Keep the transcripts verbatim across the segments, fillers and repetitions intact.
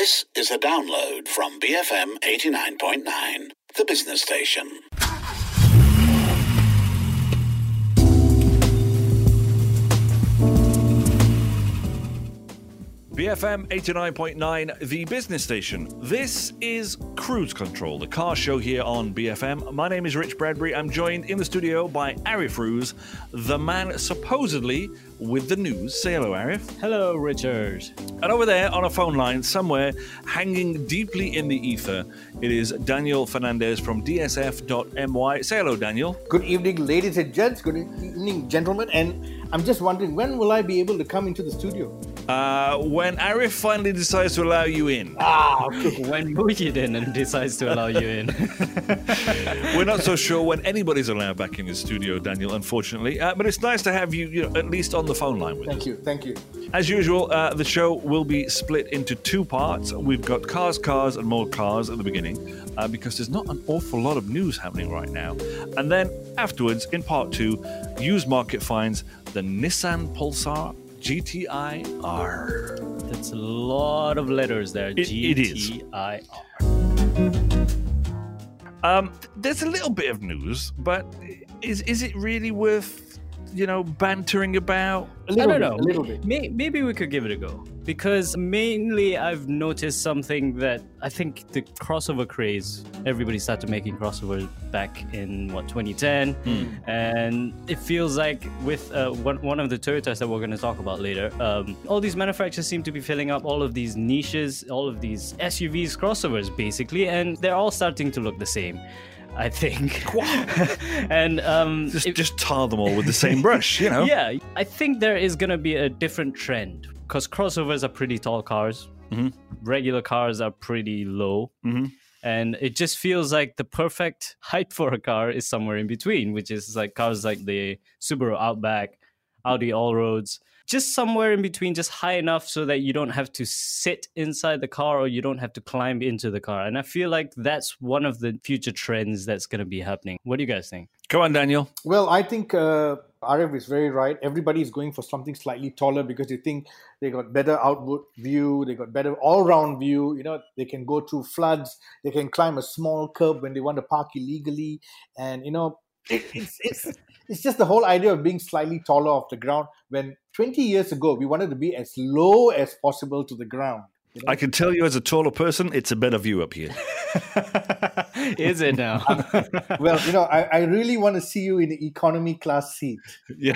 This is a download from B F M eighty-nine point nine, the business station. B F M eighty-nine point nine, the business station. This is Cruise Control, the car show here on B F M. My name is Rich Bradbury. I'm joined in the studio by Arif Ruse, the man supposedly with the news. Say hello, Arif. Hello, Richard. And over there on a phone line, somewhere hanging deeply in the ether, it is Daniel Fernandez from D S F dot M Y. Say hello, Daniel. Good evening, ladies and gents. Good evening, gentlemen. And I'm just wondering, when will I be able to come into the studio? Uh, when Arif finally decides to allow you in. Ah, okay. When Muhyiddin decides to allow you in. We're not so sure when anybody's allowed back in the studio, Daniel, unfortunately. Uh, but it's nice to have you, you know, at least on the phone line with Thank us. you, thank you. As usual, uh, the show will be split into two parts. We've got cars, cars, and more cars at the beginning, uh, because there's not an awful lot of news happening right now. And then afterwards, in part two, used market finds the Nissan Pulsar G T I R. That's a lot of letters there. It, G T I R. It is. Um, there's a little bit of news, but is is it really worth, you know, bantering about? A little I don't bit, know. a little bit. May- Maybe we could give it a go. Because mainly I've noticed something that I think the crossover craze, everybody started making crossovers back in, what, twenty ten? Hmm. And it feels like with uh, one, one of the Toyotas that we're going to talk about later, um, all these manufacturers seem to be filling up all of these niches, all of these S U Vs, crossovers, basically, and they're all starting to look the same. I think. and um, Just it- just tar them all with the same brush, you know? yeah, I think there is going to be a different trend because crossovers are pretty tall cars. Mm-hmm. Regular cars are pretty low. Mm-hmm. And it just feels like the perfect height for a car is somewhere in between, which is like cars like the Subaru Outback, Audi Allroads. Just somewhere in between, just high enough so that you don't have to sit inside the car or you don't have to climb into the car. And I feel like that's one of the future trends that's going to be happening. What do you guys think? Come on, Daniel. Well, I think uh, Arif is very right. Everybody is going for something slightly taller because they think they got better outward view, they got better all-round view. You know, they can go through floods, they can climb a small curb when they want to park illegally, and you know, it, it's it's it's just the whole idea of being slightly taller off the ground. When twenty years ago we wanted to be as low as possible to the ground. You know? I can tell you as a taller person, it's a better view up here. Is it now? Well, you know, I, I really want to see you in the economy class seat. Yeah.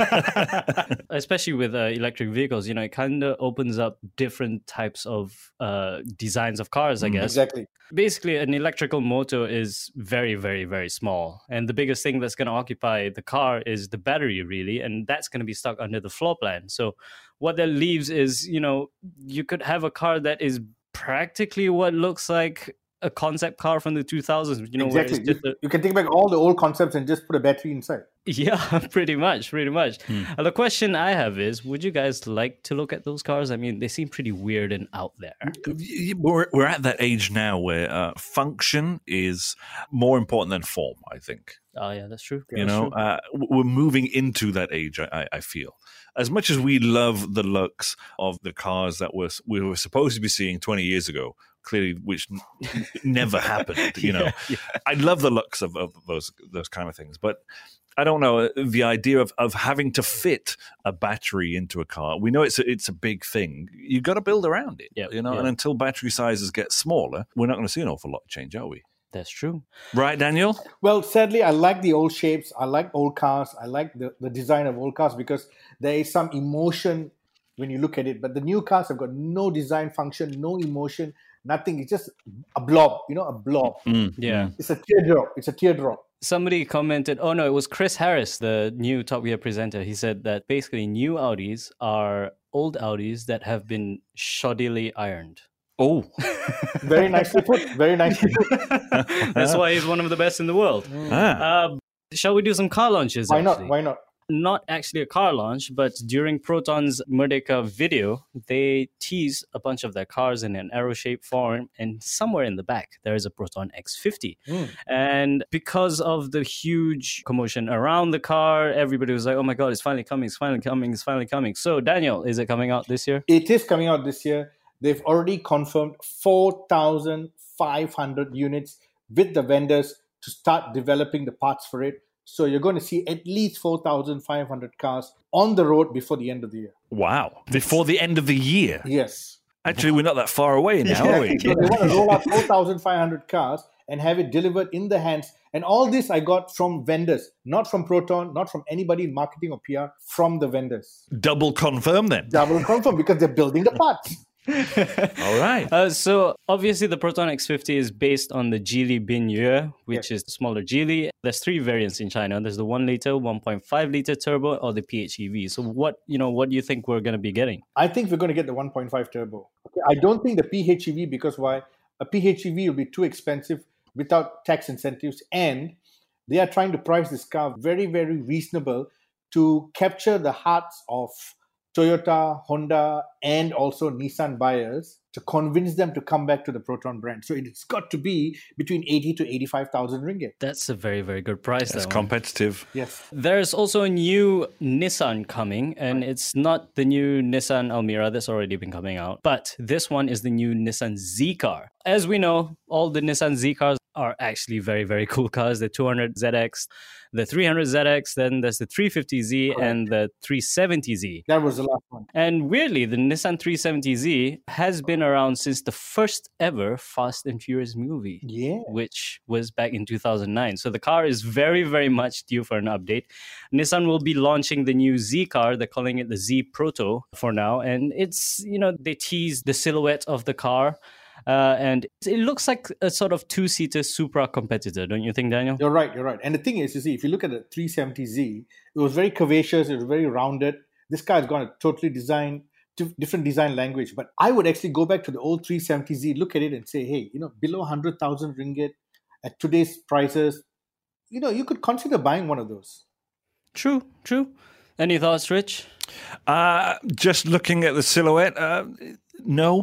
Especially with uh, electric vehicles, you know, it kind of opens up different types of uh, designs of cars, I guess. Exactly. Basically, an electrical motor is very, very, very small. And the biggest thing that's going to occupy the car is the battery, really. And that's going to be stuck under the floor plan. So what that leaves is, you know, you could have a car that is practically what looks like a concept car from the two thousands. You know, where Exactly. it's just You, a, you can take back all the old concepts and just put a battery inside. yeah, pretty much, pretty much. Hmm. Uh, the question I have is, would you guys like to look at those cars? I mean, they seem pretty weird and out there. We're, we're at that age now where uh, function is more important than form, I think. Oh, yeah, that's true. You know, uh, we're moving into that age, I, I feel. As much as we love the looks of the cars that we're, we were supposed to be seeing twenty years ago, clearly, which n- never happened, you know. Yeah, yeah. I love the looks of, of those those kind of things, but I don't know, the idea of, of having to fit a battery into a car. We know it's a, it's a big thing. You've got to build around it, Yep, you know, yep. and until battery sizes get smaller, we're not going to see an awful lot of change, are we? That's true. Right, Daniel? Well, sadly, I like the old shapes. I like old cars. I like the, the design of old cars because there is some emotion when you look at it. But the new cars have got no design function, no emotion, nothing. It's just a blob, you know, a blob. Mm. Yeah. It's a teardrop. It's a teardrop. Somebody commented, oh no, it was Chris Harris, the new Top Gear presenter. He said that basically new Audis are old Audis that have been shoddily ironed. Oh, Very nicely put. Very nicely put. That's why he's one of the best in the world. ah. Uh, shall we do some car launches? Why actually? not? Why not? Not actually a car launch, but during Proton's Merdeka video, they tease a bunch of their cars in an arrow-shaped form, and somewhere in the back, there is a Proton X fifty. Mm. And because of the huge commotion around the car, everybody was like, oh my God, it's finally coming, it's finally coming, it's finally coming. So, Daniel, is it coming out this year? It is coming out this year. they've already confirmed four thousand five hundred units with the vendors to start developing the parts for it. So you're going to see at least four thousand five hundred cars on the road before the end of the year. Wow. Before the end of the year? Yes. Actually, we're not that far away now, are we? So they want to roll out four thousand five hundred cars and have it delivered in the hands. And all this I got from vendors, not from Proton, not from anybody in marketing or P R, from the vendors. Double confirm then. Double confirm because they're building the parts. All right. Uh, so obviously the Proton X fifty is based on the Geely Bingyue, which Yes. is the smaller Geely. There's three variants in China. There's the one liter, one point five liter turbo, or the P H E V. So what you know, what do you think we're going to be getting? I think we're going to get the one point five turbo. Okay. I don't think the P H E V, because why? A P H E V will be too expensive without tax incentives, and they are trying to price this car very, very reasonable to capture the hearts of Toyota, Honda, and also Nissan buyers to convince them to come back to the Proton brand. So it's got to be between eighty to eighty-five thousand ringgit. That's a very, very good price. That's that one. competitive. Yes. There's also a new Nissan coming, and it's not the new Nissan Almera that's already been coming out, but this one is the new Nissan Z car. As we know, all the Nissan Z cars are actually very, very cool cars. The two hundred Z X, the three hundred Z X, then there's the three fifty Z Correct. and the three seventy Z. That was the last one. And weirdly, the Nissan three seventy Z has been around since the first ever Fast and Furious movie, Yeah. which was back in two thousand nine. So the car is very, very much due for an update. Nissan will be launching the new Z car. They're calling it the Z Proto for now. And it's, you know, they tease the silhouette of the car. Uh, and it looks like a sort of two-seater Supra competitor, don't you think, Daniel? You're right, you're right. And the thing is, you see, if you look at the three seventy Z, it was very curvaceous, it was very rounded. This car has gone a totally design, different design language. But I would actually go back to the old three seventy Z, look at it and say, hey, you know, below one hundred thousand ringgit at today's prices, you know, you could consider buying one of those. True, true. Any thoughts, Rich? Uh, just looking at the silhouette, uh, no.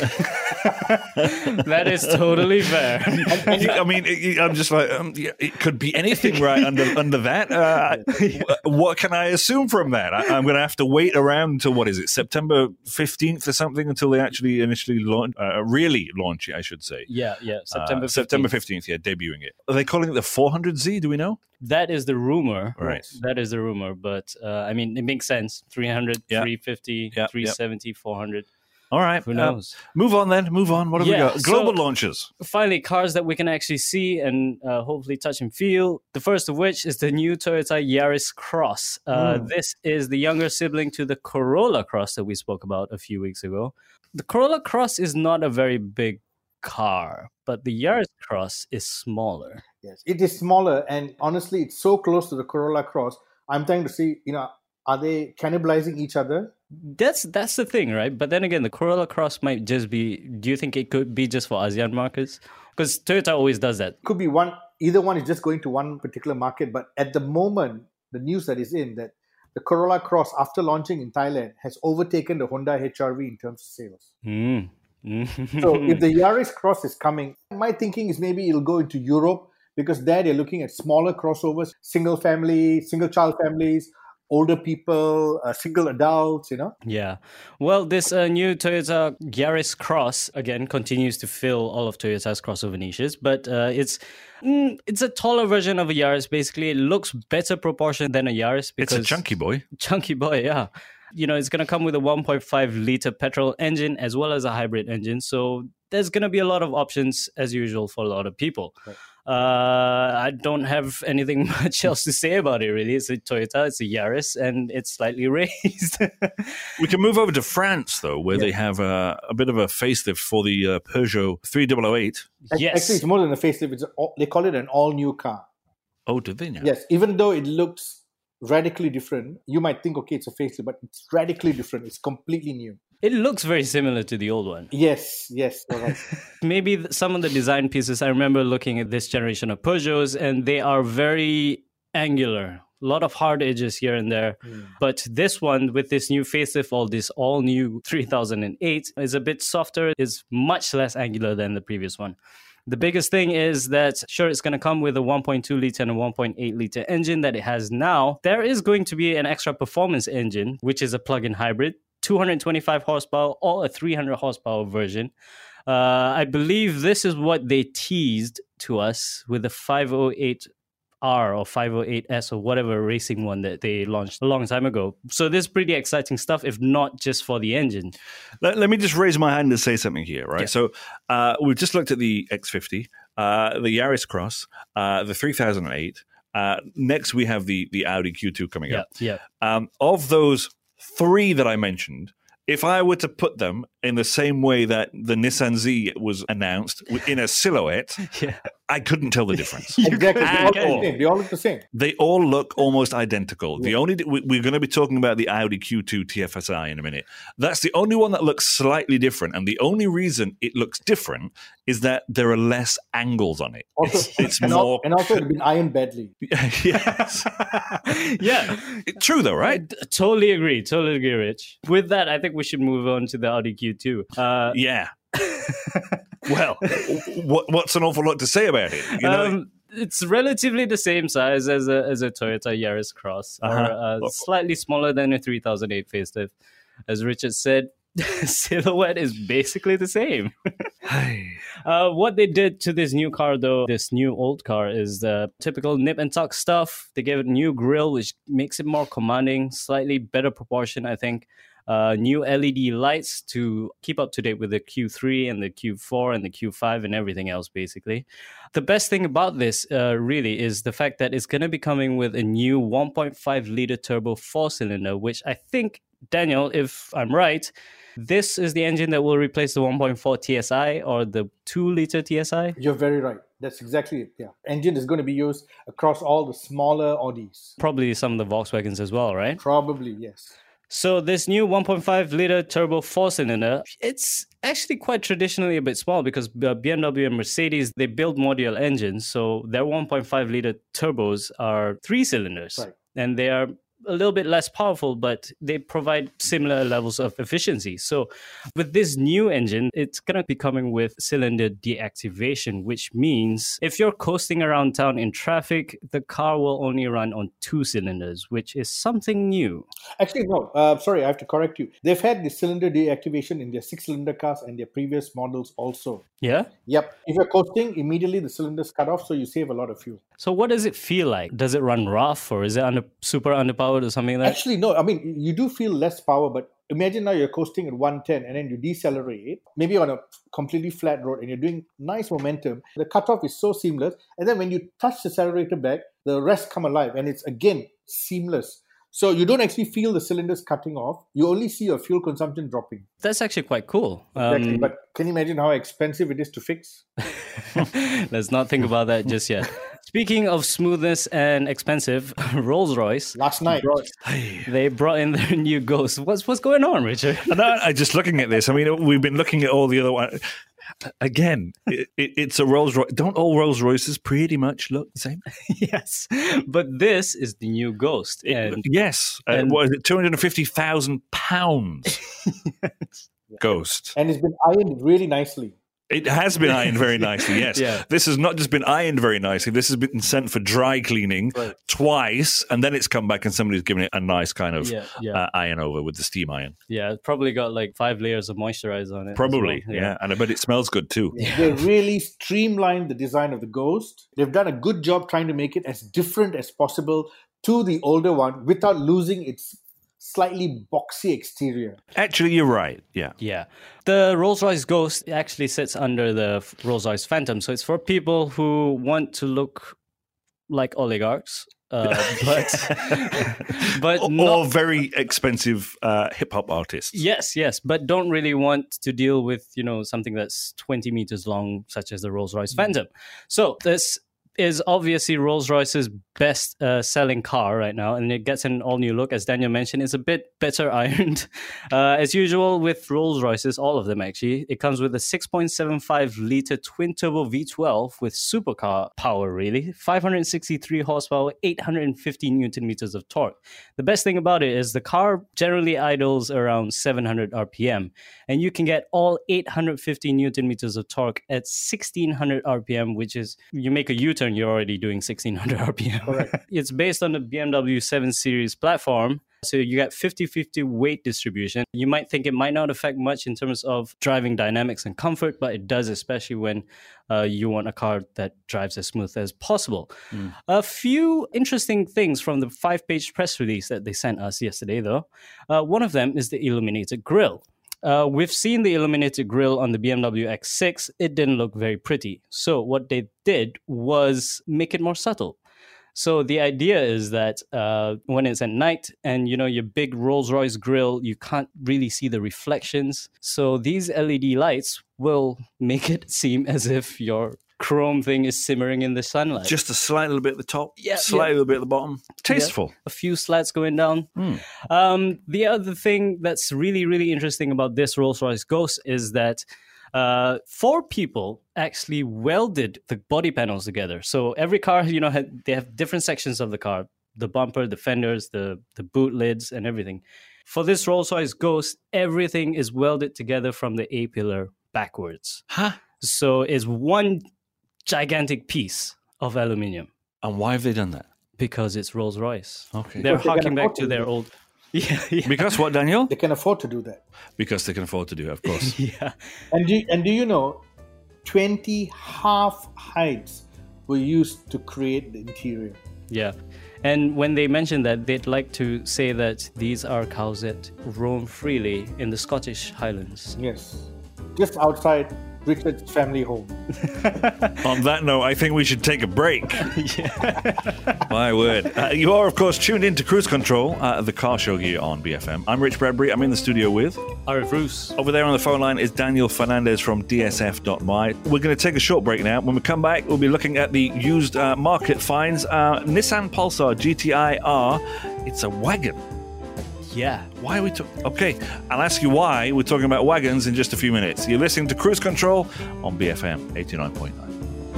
That is totally fair. I mean, it, I'm just like, um, yeah, it could be anything right under under that. Uh, what can I assume from that? I, I'm going to have to wait around until, what is it, September fifteenth or something, until they actually initially launch, uh, really launch it, I should say. Yeah, yeah. September Uh, September fifteenth, yeah, debuting it. Are they calling it the four hundred Z? Do we know? That is the rumor. Right. That is the rumor. But, uh, I mean, it makes sense. three hundred, Yeah. three fifty, Yeah, three seventy, four hundred. All right. Who uh, knows? move on then. Move on. What have Yeah, we got? Global so- launches. Finally, cars that we can actually see and uh, hopefully touch and feel. The first of which is the new Toyota Yaris Cross. Uh, Mm. This is the younger sibling to the Corolla Cross that we spoke about a few weeks ago. The Corolla Cross is not a very big car, but the Yaris Cross is smaller. Yes, it is smaller, and honestly, it's so close to the Corolla Cross. I'm trying to see, you know, are they cannibalizing each other? That's that's the thing, right? But then again, the Corolla Cross might just be. Do you think it could be just for ASEAN markets? Because Toyota always does that. Could be one. Either one is just going to one particular market. But at the moment, the news that is in that the Corolla Cross, after launching in Thailand, has overtaken the Honda H R V in terms of sales. Mm. Mm. So if the Yaris Cross is coming, my thinking is maybe it'll go into Europe, because there they're looking at smaller crossovers, single family, single child families, older people, uh, single adults, you know. Yeah. Well, this uh, new Toyota Yaris Cross, again, continues to fill all of Toyota's crossover niches, but uh, it's mm, it's a taller version of a Yaris, basically. It looks better proportioned than a Yaris. It's Because a chunky boy. Chunky boy, yeah. You know, it's going to come with a one point five liter petrol engine as well as a hybrid engine. So there's going to be a lot of options, as usual, for a lot of people. Right. Uh, I don't have anything much else to say about it, really. It's a Toyota, it's a Yaris, and it's slightly raised. We can move over to France, though, where Yeah. they have uh, a bit of a facelift for the uh, Peugeot three thousand eight. Ac- Yes. Actually, it's more than a facelift. It's all, they call it an all-new car. Oh, did they now? Yes, even though it looks radically different, you might think, okay, it's a facelift, but it's radically different. It's completely new. It looks very similar to the old one. Yes, yes, you're right. Maybe th- some of the design pieces, I remember looking at this generation of Peugeots, and they are very angular. A lot of hard edges here and there. But this one, with this new facelift, all this all new three thousand eight, is a bit softer, is much less angular than the previous one. The biggest thing is that, sure, it's going to come with a one point two liter and a one point eight liter engine that it has now. There is going to be an extra performance engine, which is a plug-in hybrid, two hundred twenty-five horsepower or a three hundred horsepower version. Uh, I believe this is what they teased to us with the five oh eight R or five oh eight S or whatever racing one that they launched a long time ago. So this is pretty exciting stuff, if not just for the engine. Let, let me just raise my hand and say something here, right? Yeah. So uh, we've just looked at the X fifty, uh, the Yaris Cross, uh, the three thousand eight. Uh, next, we have the, the Audi Q two coming Yeah, up. yeah. Um, of those three that I mentioned, if I were to put them in the same way that the Nissan Z was announced in a silhouette, Yeah. I couldn't tell the difference. Exactly. They all, At look the all. same. They all look the same. They all look almost identical. The only we- we're going to be talking about the Audi Q two T F S I in a minute. That's the only one that looks slightly different, and the only reason it looks different is that there are less angles on it. Also, It's, it's and, more. al- and also, it's been ironed badly. Yes, Yeah. true though, right? I d- totally agree. Totally agree, Rich. With that, I think we should move on to the Audi Q two. Uh, Yeah. Well, what, what's an awful lot to say about it? You know, um, it's relatively the same size as a as a Toyota Yaris Cross, or Uh-huh. uh, slightly smaller than a three thousand eight facelift. As Richard said, silhouette is basically the same. Uh, what they did to this new car, though, this new old car, is the typical nip and tuck stuff. They gave it a new grille, which makes it more commanding, slightly better proportion, I think. Uh, new L E D lights to keep up to date with the Q three and the Q four and the Q five and everything else, basically. The best thing about this, uh, really, is the fact that it's going to be coming with a new one point five liter turbo four-cylinder, which I think, Daniel, if I'm right, this is the engine that will replace the one point four T S I or the two liter T S I. You're very right. That's exactly it. Yeah. Engine is going to be used across all the smaller Audis. Probably some of the Volkswagens as well, right? Probably, yes. So this new one point five liter turbo four-cylinder, it's actually quite traditionally a bit small because uh, B M W and Mercedes, they build modular engines. So their one point five liter turbos are three cylinders. Right. And they are a little bit less powerful, but they provide similar levels of efficiency. So with this new engine, it's going to be coming with cylinder deactivation, which means if you're coasting around town in traffic, the car will only run on two cylinders, which is something new. Actually, no. Uh, sorry, I have to correct you. They've had the cylinder deactivation in their six-cylinder cars and their previous models also. Yeah? Yep. If you're coasting, immediately the cylinders cut off, so you save a lot of fuel. So what does it feel like? Does it run rough or is it under super underpowered or something like that? Actually, no. I mean, you do feel less power, but imagine now you're coasting at one ten and then you decelerate, maybe on a completely flat road, and you're doing nice momentum. The cutoff is so seamless. And then when you touch the accelerator back, the rest come alive, and it's again seamless. So you don't actually feel the cylinders cutting off. You only see your fuel consumption dropping. That's actually quite cool. Exactly. Um, But can you imagine how expensive it is to fix? let's not think about that just yet. Speaking of smoothness and expensive, Rolls-Royce, Last night. brought, they brought in their new Ghost. What's what's going on, Richard? And I, I just looking at this. I mean, we've been looking at all the other ones. Again, it, it, it's a Rolls Royce. Don't all Rolls Royces pretty much look the same? Yes, but this is the new Ghost. And yes. Uh, and- what is it? Two hundred and fifty thousand pounds. Ghost. And it's been ironed really nicely. It has been ironed very nicely, yes. Yeah. This has not just been ironed very nicely. This has been sent for dry cleaning Right. twice, and then it's come back and somebody's given it a nice kind of Yeah, yeah. Uh, iron over with the steam iron. yeah, it's probably got like five layers of moisturizer on it. as Probably, well. yeah. And I bet it smells good too. They really streamlined the design of the Ghost. They've done a good job trying to make it as different as possible to the older one without losing its slightly boxy exterior. Actually, you're right. Yeah. Yeah. The Rolls-Royce Ghost actually sits under the f- Rolls-Royce Phantom. So it's for people who want to look like oligarchs, uh, but, but or, not, or very expensive uh, hip hop artists. yes, yes, but don't really want to deal with, you know, something that's twenty meters long, such as the Rolls-Royce Phantom. So this is obviously Rolls-Royce's best uh, selling car right now, and it gets an all-new look. As Daniel mentioned, it's a bit better ironed. Uh, as usual with Rolls-Royces, all of them actually, it comes with a six point seven five liter twin-turbo V twelve with supercar power, really. five hundred sixty-three horsepower, eight hundred fifty newton meters of torque. The best thing about it is the car generally idles around seven hundred R P M, and you can get all eight hundred fifty newton meters of torque at sixteen hundred R P M, which is, you make a U-turn U-turn, you're already doing sixteen hundred R P M. Correct. It's based on the B M W seven Series platform. So you get fifty-fifty weight distribution. You might think it might not affect much in terms of driving dynamics and comfort, but it does, especially when uh, you want a car that drives as smooth as possible. Mm. A few interesting things from the five-page press release that they sent us yesterday, though. Uh, one of them is the illuminated grille. Uh, we've seen the illuminated grille on the B M W X six. It didn't look very pretty. So what they did was make it more subtle. So the idea is that uh, when it's at night and, you know, your big Rolls-Royce grille, you can't really see the reflections. So these L E D lights will make it seem as if your chrome thing is simmering in the sunlight. Just a slight little bit at the top, yeah, slight yeah. little bit at the bottom. Tasteful. Yeah, a few slats going down. Mm. Um, the other thing that's really, really interesting about this Rolls-Royce Ghost is that Uh, four people actually welded the body panels together. So every car, you know, had, they have different sections of the car: the bumper, the fenders, the the boot lids, and everything. For this Rolls-Royce Ghost, everything is welded together from the A-pillar backwards. Huh? So it's one gigantic piece of aluminium. And why have they done that? Because it's Rolls-Royce. Okay. They're Because harking they back to their old... Yeah, yeah. Because what, Daniel? They can afford to do that. Because they can afford to do it, of course. yeah. And do, and do you know, twenty half heights were used to create the interior. Yeah. And when they mentioned that, they'd like to say that these are cows that roam freely in the Scottish Highlands. Yes. Just outside Richard's family home. On that note, I think we should take a break. My word. Uh, you are, of course, tuned in to Cruise Control, uh, the car show here on B F M. I'm Rich Bradbury. I'm in the studio with... Arif Roos. Over there on the phone line is Daniel Fernandez from D S F dot M Y. We're going to take a short break now. When we come back, we'll be looking at the used uh, market finds. Uh, Nissan Pulsar G T I R. It's a wagon. Yeah. Why are we talking? Okay, I'll ask you why we're talking about wagons in just a few minutes. You're listening to Cruise Control on B F M eighty-nine point nine.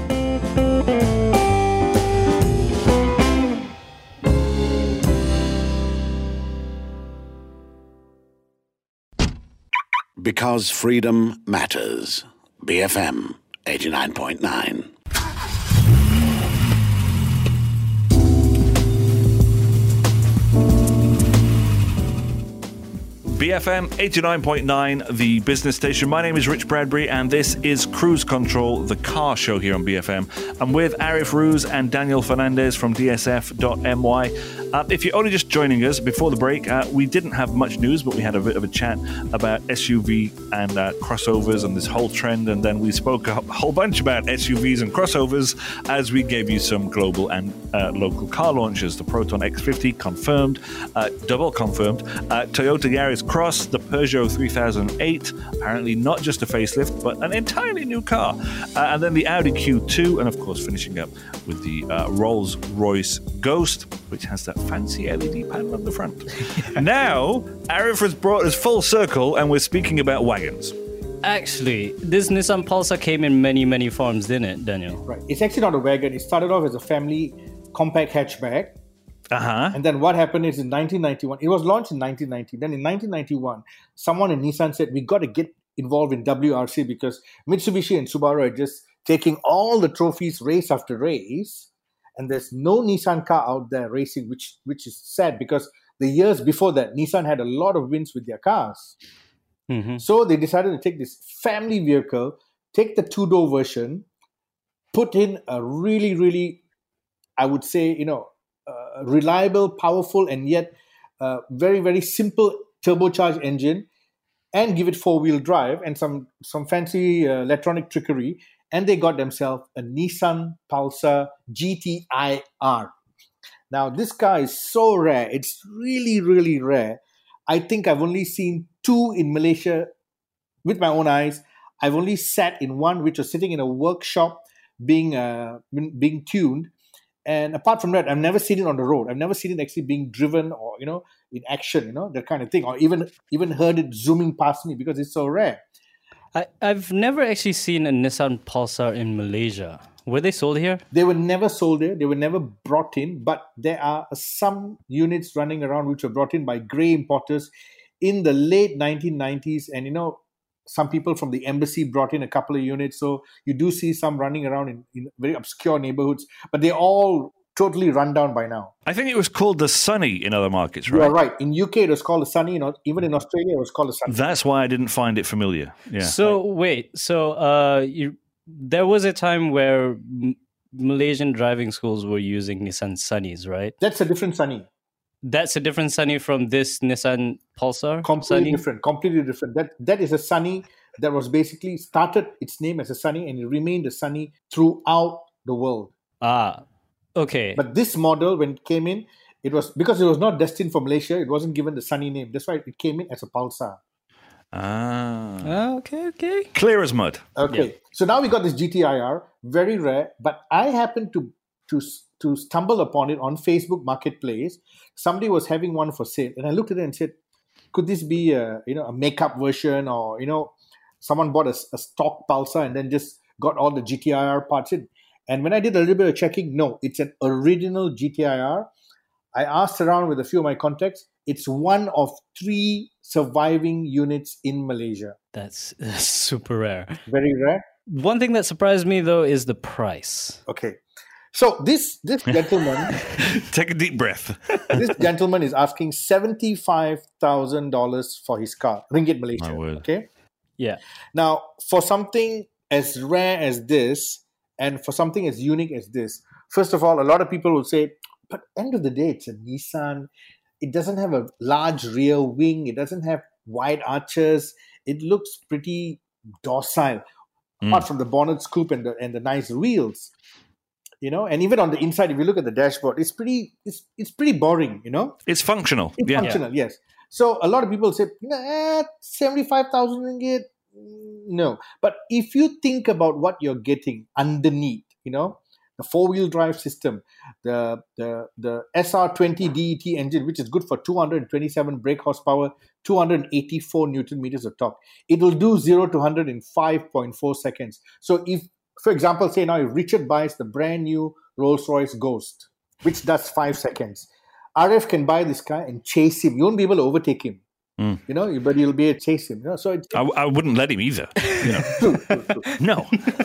Because freedom matters. B F M eighty-nine point nine. B F M eighty-nine point nine, the business station. My name is Rich Bradbury, and this is Cruise Control, the car show here on B F M. I'm with Arif Roos and Daniel Fernandez from D S F dot M Y. Uh, if you're only just joining us before the break, uh, we didn't have much news, but we had a bit of a chat about S U V and uh, crossovers and this whole trend, and then we spoke a whole bunch about S U Vs and crossovers as we gave you some global and uh, local car launches. The Proton X fifty confirmed, uh, double confirmed, uh, Toyota Yaris Cross, the Peugeot three thousand eight, apparently not just a facelift, but an entirely new car, uh, and then the Audi Q two, and of course finishing up with the uh, Rolls-Royce Ghost, which has that fancy L E D panel on the front. Yeah. Now, Arif has brought us full circle, and we're speaking about wagons. Actually, this Nissan Pulsar came in many, many forms, didn't it, Daniel? Right. It's actually not a wagon. It started off as a family compact hatchback. Uh-huh. And then what happened is in nineteen ninety-one, it was launched in nineteen ninety. Then in nineteen ninety-one, someone in Nissan said, we got to get involved in W R C because Mitsubishi and Subaru are just taking all the trophies race after race. And there's no Nissan car out there racing, which which is sad because the years before that, Nissan had a lot of wins with their cars. Mm-hmm. So they decided to take this family vehicle, take the two-door version, put in a really, really, I would say, you know, uh, reliable, powerful, and yet uh, very, very simple turbocharged engine, and give it four-wheel drive and some, some fancy uh, electronic trickery. And they got themselves a Nissan Pulsar G T I R. Now, this car is so rare. It's really, really rare. I think I've only seen two in Malaysia with my own eyes. I've only sat in one, which was sitting in a workshop being uh, being tuned. And apart from that, I've never seen it on the road. I've never seen it actually being driven or, you know, in action, you know, that kind of thing. Or even, even heard it zooming past me because it's so rare. I, I've never actually seen a Nissan Pulsar in Malaysia. Were they sold here? They were never sold here. They were never brought in. But there are some units running around which were brought in by grey importers in the late nineteen nineties. And, you know, some people from the embassy brought in a couple of units. So you do see some running around in, in very obscure neighborhoods, but they're all totally run down by now. I think it was called the Sunny in other markets, You right? are right. In U K, it was called the Sunny. You know, even in Australia, it was called the Sunny. That's why I didn't find it familiar. Yeah. So wait, so uh, you, there was a time where M- Malaysian driving schools were using Nissan Sunnies, right? That's a different Sunny. That's a different Sunny from this Nissan Pulsar. Completely Sunny? different. Completely different. That that is a Sunny that was basically started its name as a Sunny and it remained a Sunny throughout the world. Ah, okay. But this model, when it came in, it was because it was not destined for Malaysia. It wasn't given the Sunny name. That's why it came in as a Pulsar. Ah. Ah, okay, okay. Clear as mud. Okay, so now we got this G T I R, very rare. But I happened to to to stumble upon it on Facebook Marketplace. Somebody was having one for sale, and I looked at it and said, "Could this be a you know a makeup version, or you know, someone bought a, a stock Pulsar and then just got all the G T I R parts in?" And when I did a little bit of checking, no, it's an original G T I R. I asked around with a few of my contacts. It's one of three surviving units in Malaysia. That's, that's super rare. Very rare. One thing that surprised me though is the price. Okay. So this this gentleman, Take a deep breath. this gentleman is asking seventy-five thousand dollars for his car, ringgit Malaysia. My word. Okay. Yeah. Now, for something as rare as this, and for something as unique as this, first of all, a lot of people will say, but end of the day, it's a Nissan. It doesn't have a large rear wing. It doesn't have wide arches. It looks pretty docile, Mm. apart from the bonnet scoop and the and the nice wheels. You know, and even on the inside, if you look at the dashboard, it's pretty, it's it's pretty boring. You know, It's functional. it's Yeah. functional, yes. So a lot of people say, nah, seventy-five thousand ringgit, Mm, no. But if you think about what you're getting underneath, you know, the four-wheel drive system, the the the S R twenty D E T engine, which is good for two hundred twenty-seven brake horsepower, two hundred eighty-four newton meters of torque, it will do zero to one hundred in five point four seconds. So if, for example, say now if Richard buys the brand new Rolls-Royce Ghost, which does five seconds, R F can buy this car and chase him. You won't be able to overtake him. Mm. You know, but you'll be able to chase him. You know, so it's I, I wouldn't let him either. You know. true, true, true. No.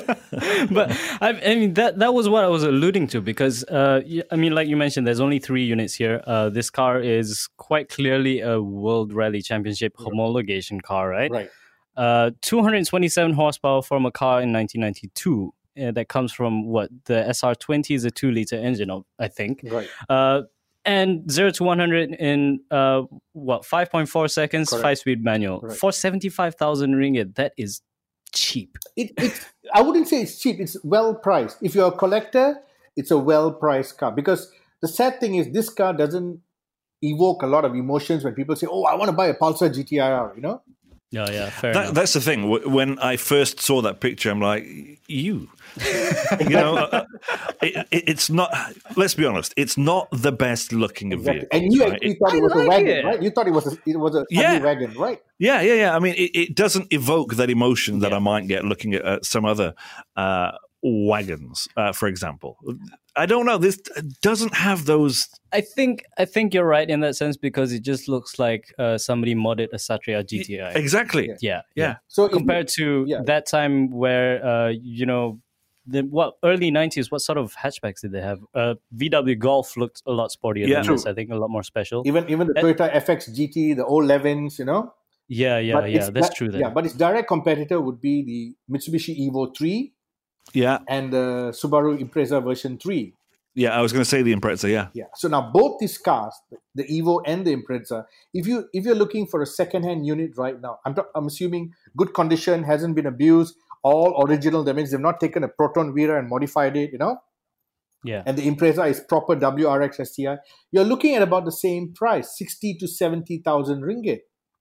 But I, I mean that that was what I was alluding to because uh, y- I mean, like you mentioned, there's only three units here. Uh, this car is quite clearly a World Rally Championship homologation car, right? Right. Uh, two hundred twenty-seven horsepower from a car in nineteen ninety-two. Uh, that comes from what the S R twenty is a two liter engine, of- I think. Right. Uh, and zero to one hundred in uh, what five point four seconds, Correct. five speed manual Correct. for seventy-five thousand ringgit. That is cheap. It, it's, I wouldn't say it's cheap. It's well priced. If you're a collector, it's a well priced car. Because the sad thing is, this car doesn't evoke a lot of emotions when people say, "Oh, I want to buy a Pulsar G T I R." You know, Yeah, yeah, fair That, enough. that's the thing. W- When I first saw that picture, I'm like, you. you know, uh, it, it, it's not, let's be honest, it's not the best looking of exactly. vehicles. And you right? actually It- thought it I was a like wagon, it. right? You thought it was a, it was a Yeah. ugly wagon, right? Yeah, yeah, yeah. I mean, it, it doesn't evoke that emotion that Yeah. I might get looking at uh, some other uh, wagons, uh, for example. I don't know. This doesn't have those. I think I think you're right in that sense because it just looks like uh, somebody modded a Satria G T I. Exactly. Yeah. Yeah, Yeah. So if you- compared to yeah. that time where uh, you know the what early nineties, what sort of hatchbacks did they have? Uh, V W Golf looked a lot sportier Yeah. than this. I think a lot more special. even even the Uh, Toyota F X G T, the old Levins, you know. Yeah, yeah, But yeah. its That's di- true. Then. Yeah, but its direct competitor would be the Mitsubishi Evo three Yeah. and the Subaru Impreza version three. Yeah. I was going to say the Impreza. Yeah. Yeah. So now both these cars, the- the Evo and the Impreza, if you if you're looking for a second-hand unit right now, I'm t- I'm assuming good condition, hasn't been abused, all original. That means they've not taken a Proton Vira and modified it, you know. Yeah. And the Impreza is proper W R X S T I. You're looking at about the same price, sixty to seventy thousand ringgit.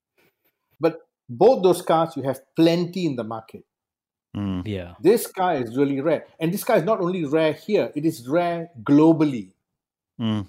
But both those cars, you have plenty in the market. Mm. Yeah. This car is really rare, and this car is not only rare here; it is rare globally. Mm.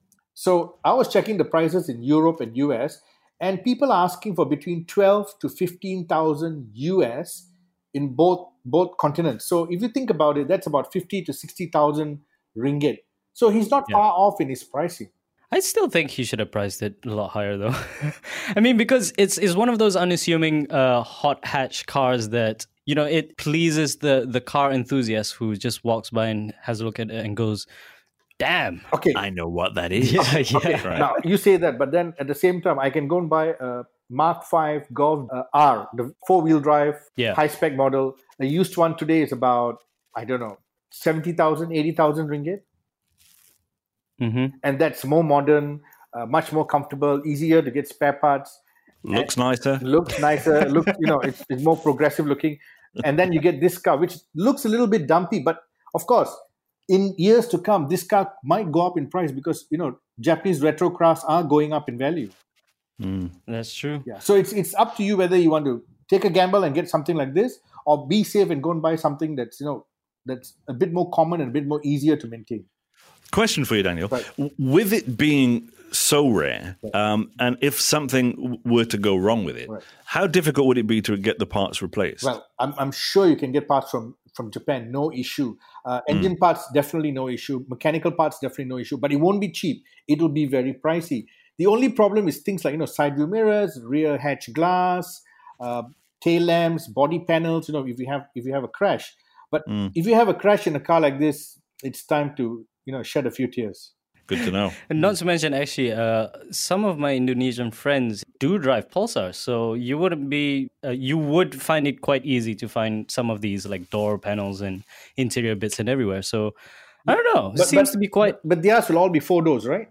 So I was checking the prices in Europe and U S, and people are asking for between twelve to fifteen thousand U S in both both continents. So if you think about it, that's about fifty to sixty thousand ringgit. So he's not Yeah. far off in his pricing. I still think he should have priced it a lot higher, though. I mean, because it's it's one of those unassuming uh, hot hatch cars that, you know, it pleases the, the car enthusiast who just walks by and has a look at it and goes, damn. Okay. I know what that is. Yeah, yeah. Okay. Right. Now, you say that, but then at the same time, I can go and buy a Mark five Golf uh, R, the four-wheel drive, Yeah. high-spec model. A used one today is about, I don't know, seventy thousand, eighty thousand ringgit. Mm-hmm. And that's more modern, uh, much more comfortable, easier to get spare parts. Looks nicer. Looks nicer, looks, you know, it's, it's more progressive looking. And then you get this car, which looks a little bit dumpy, but of course, in years to come, this car might go up in price because, you know, Japanese retro cars are going up in value. Mm. That's true. Yeah. So it's it's up to you whether you want to take a gamble and get something like this, or be safe and go and buy something that's, you know, that's a bit more common and a bit more easier to maintain. Question for you, Daniel. Right. W- With it being so rare, um, and if something w- were to go wrong with it, Right. how difficult would it be to get the parts replaced? Well, I'm, I'm sure you can get parts from, from Japan, no issue. Uh, engine parts, definitely no issue. Mechanical parts, definitely no issue. But it won't be cheap. It will be very pricey. The only problem is things like, you know, side view mirrors, rear hatch glass, uh, tail lamps, body panels. You know, if you have if you have a crash, but if you have a crash in a car like this, it's time to, you know, shed a few tears. Good to know. And not to mention, actually, uh, some of my Indonesian friends do drive Pulsars, so you wouldn't be, uh, you would find it quite easy to find some of these like door panels and interior bits and everywhere. So I don't know. It But- seems but- to be quite. But, but theirs will all be four doors, right?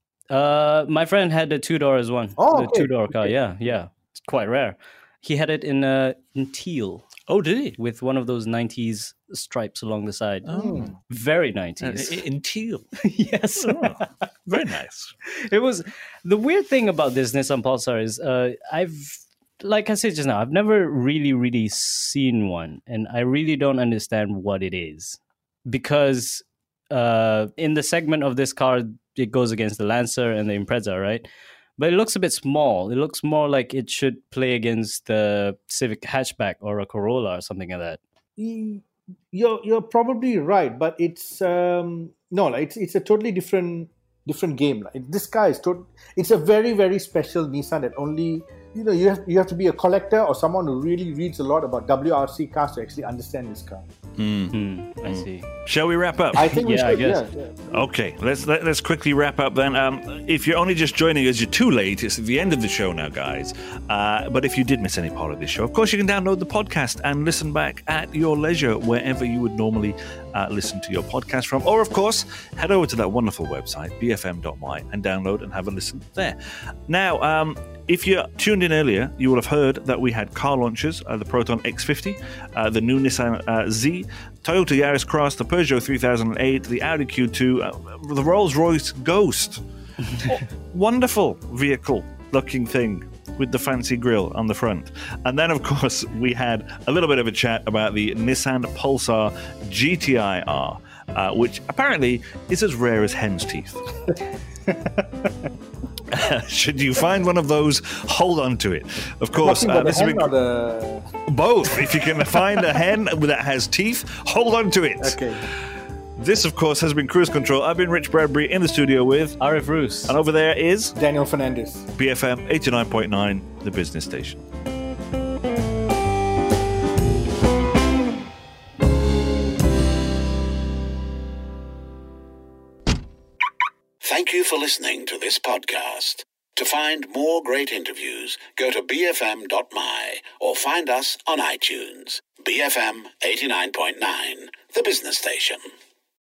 Uh, my friend had the two door as one. Oh, the okay, two door car. okay. Yeah, yeah. It's quite rare. He had it in uh, in teal Oh, did he? with one of those nineties stripes along the side. Oh. Very Uh, nineties. i- in teal. Yes. Oh, very nice. It was the weird thing about this Nissan Pulsar is uh, I've like I said just now, I've never really, really seen one, and I really don't understand what it is because uh, in the segment of this car, it goes against the Lancer and the Impreza, right? But it looks a bit small. It looks more like it should play against the Civic hatchback or a Corolla or something like that. Mm, You're you're probably right, but it's um, no, like, it's it's a totally different different game. Like, this car is tot- it's a very very special Nissan that only, you know, you have you have to be a collector or someone who really reads a lot about W R C cars to actually understand this car. Hmm, I see. Shall we wrap up? I think we Yeah, I should. guess. Yeah, yeah. Okay, let's let, let's quickly wrap up then. Um, if you're only just joining us, you're too late. It's at the end of the show now, guys. Uh, but if you did miss any part of this show, of course, you can download the podcast and listen back at your leisure wherever you would normally uh, listen to your podcast from. Or, of course, head over to that wonderful website, b f m dot m y, and download and have a listen there. Now, um, if you tuned in earlier, you will have heard that we had car launches, uh, the Proton X fifty, uh, the new Nissan uh, Z, Toyota Yaris Cross, the Peugeot three thousand eight, the Audi Q two, uh, the Rolls-Royce Ghost. Oh, wonderful vehicle-looking thing with the fancy grille on the front. And then, of course, we had a little bit of a chat about the Nissan Pulsar G T I R, uh, which apparently is as rare as hen's teeth. Should you find one of those, hold on to it. Of course, Talking uh, about the this has hen been or the both. If you can find a hen that has teeth, hold on to it. okay. This, of course, has been Cruise Control. I've been Rich Bradbury in the studio with, Arif Roos. and over there is Daniel Fernandez. B F M eighty-nine point nine, the business station. Thank you for listening to this podcast. To find more great interviews, go to b f m dot m y or find us on iTunes. B F M eighty-nine point nine, the business station.